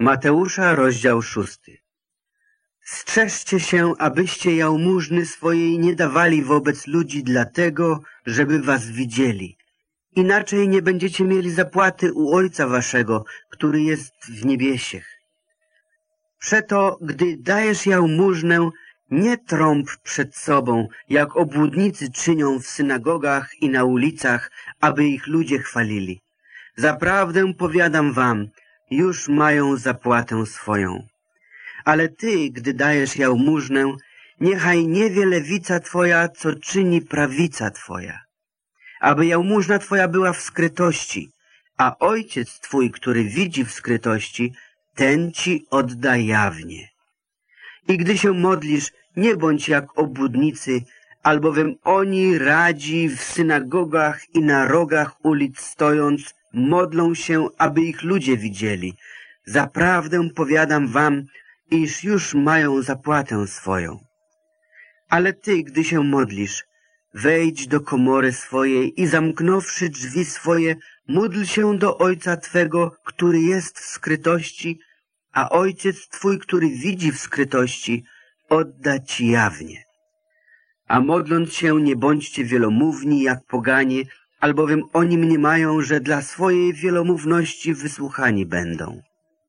Mateusza, rozdział 6. Strzeżcie się, abyście jałmużny swojej nie dawali wobec ludzi dlatego, żeby was widzieli. Inaczej nie będziecie mieli zapłaty u Ojca waszego, który jest w niebiesiech. Przeto, gdy dajesz jałmużnę, nie trąb przed sobą, jak obłudnicy czynią w synagogach i na ulicach, aby ich ludzie chwalili. Zaprawdę powiadam wam, już mają zapłatę swoją. Ale ty, gdy dajesz jałmużnę, niechaj nie wie lewica twoja, co czyni prawica twoja. Aby jałmużna twoja była w skrytości, a Ojciec twój, który widzi w skrytości, ten ci odda jawnie. I gdy się modlisz, nie bądź jak obłudnicy, albowiem oni radzi w synagogach i na rogach ulic stojąc, modlą się, aby ich ludzie widzieli. Zaprawdę powiadam wam, iż już mają zapłatę swoją. Ale ty, gdy się modlisz, wejdź do komory swojej i zamknąwszy drzwi swoje, módl się do Ojca twego, który jest w skrytości, a Ojciec twój, który widzi w skrytości, odda ci jawnie. A modląc się, nie bądźcie wielomówni jak poganie, albowiem oni mniemają, że dla swojej wielomówności wysłuchani będą.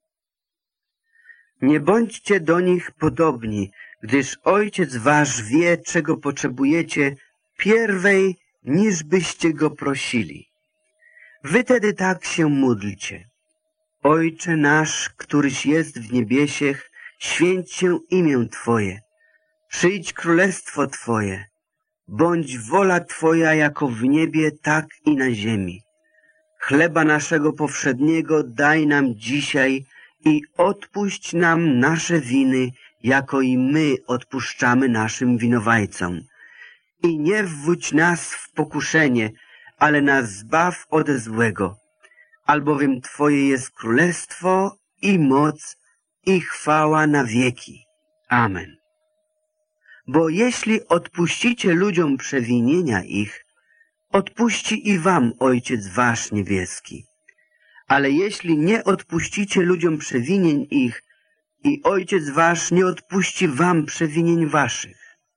Nie bądźcie do nich podobni, gdyż Ojciec wasz wie, czego potrzebujecie, pierwej, niż byście go prosili. Wy tedy tak się módlcie. Ojcze nasz, któryś jest w niebiesiech, święć się imię Twoje. Przyjdź królestwo Twoje. Bądź wola Twoja jako w niebie, tak i na ziemi. Chleba naszego powszedniego daj nam dzisiaj i odpuść nam nasze winy, jako i my odpuszczamy naszym winowajcom. I nie wwódź nas w pokuszenie, ale nas zbaw ode złego. Albowiem Twoje jest królestwo i moc i chwała na wieki. Amen. Bo jeśli odpuścicie ludziom przewinienia ich, odpuści i wam Ojciec wasz niebieski. Ale jeśli nie odpuścicie ludziom przewinień ich, i Ojciec wasz nie odpuści wam przewinień waszych.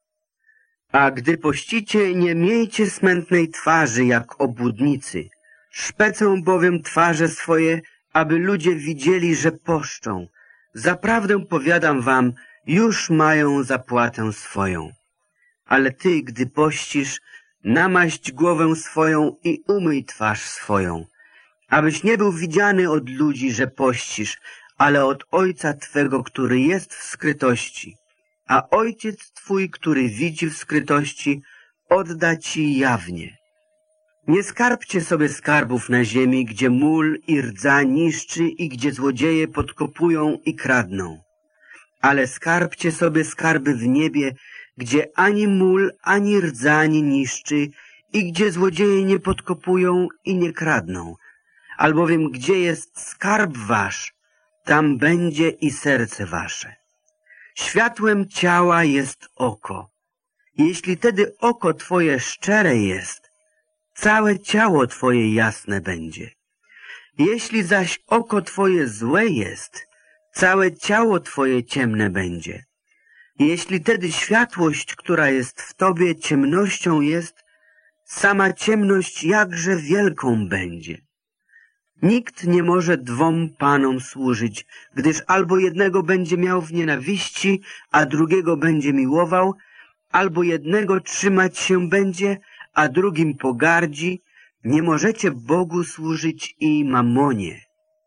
A gdy pościcie, nie miejcie smętnej twarzy jak obłudnicy. Szpecą bowiem twarze swoje, aby ludzie widzieli, że poszczą. Zaprawdę powiadam wam, już mają zapłatę swoją. Ale ty, gdy pościsz, namaść głowę swoją i umyj twarz swoją, abyś nie był widziany od ludzi, że pościsz, ale od Ojca Twego, który jest w skrytości. A Ojciec Twój, który widzi w skrytości, odda Ci jawnie. Nie skarbcie sobie skarbów na ziemi, gdzie mól i rdza niszczy i gdzie złodzieje podkopują i kradną. Ale skarbcie sobie skarby w niebie, gdzie ani mól, ani rdza nie niszczy i gdzie złodzieje nie podkopują i nie kradną. Albowiem gdzie jest skarb wasz, tam będzie i serce wasze. Światłem ciała jest oko. Jeśli tedy oko twoje szczere jest, całe ciało twoje jasne będzie. Jeśli zaś oko twoje złe jest, całe ciało twoje ciemne będzie. Jeśli tedy światłość, która jest w tobie, ciemnością jest, sama ciemność jakże wielką będzie. Nikt nie może dwom panom służyć, gdyż albo jednego będzie miał w nienawiści, a drugiego będzie miłował, albo jednego trzymać się będzie, a drugim pogardzi. Nie możecie Bogu służyć i mamonie.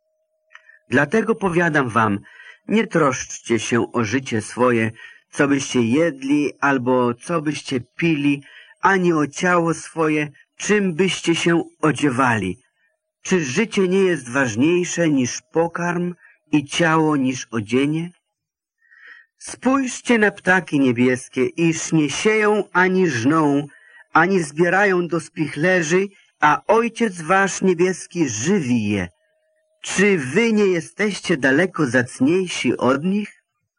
Dlatego powiadam wam, nie troszczcie się o życie swoje, co byście jedli, albo co byście pili, ani o ciało swoje, czym byście się odziewali. Czy życie nie jest ważniejsze niż pokarm i ciało niż odzienie? Spójrzcie na ptaki niebieskie, iż nie sieją ani żną, ani zbierają do spichlerzy, a Ojciec wasz niebieski żywi je. Czy wy nie jesteście daleko zacniejsi od nich?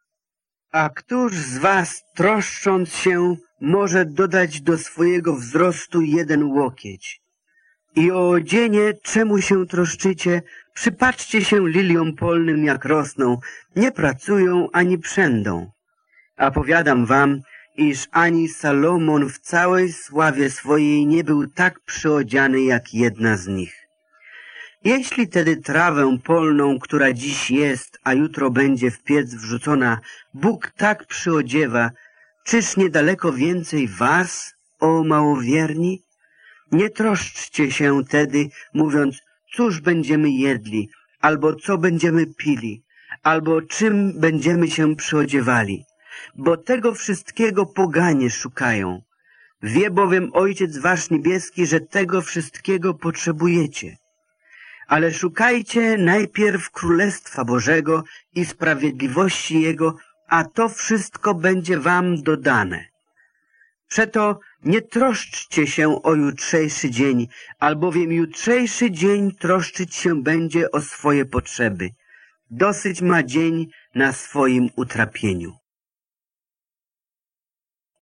A któż z was, troszcząc się, może dodać do swojego wzrostu jeden łokieć? I o odzienie czemu się troszczycie? Przypatrzcie się liliom polnym, jak rosną, nie pracują ani przędą. A powiadam wam, iż ani Salomon w całej sławie swojej nie był tak przyodziany jak jedna z nich. Jeśli tedy trawę polną, która dziś jest, a jutro będzie w piec wrzucona, Bóg tak przyodziewa, czyż niedaleko więcej was, o małowierni? Nie troszczcie się tedy, mówiąc, cóż będziemy jedli, albo co będziemy pili, albo czym będziemy się przyodziewali, bo tego wszystkiego poganie szukają. Wie bowiem Ojciec wasz niebieski, że tego wszystkiego potrzebujecie. Ale szukajcie najpierw Królestwa Bożego i sprawiedliwości Jego, a to wszystko będzie wam dodane. Przeto nie troszczcie się o jutrzejszy dzień, albowiem jutrzejszy dzień troszczyć się będzie o swoje potrzeby. Dosyć ma dzień na swoim utrapieniu.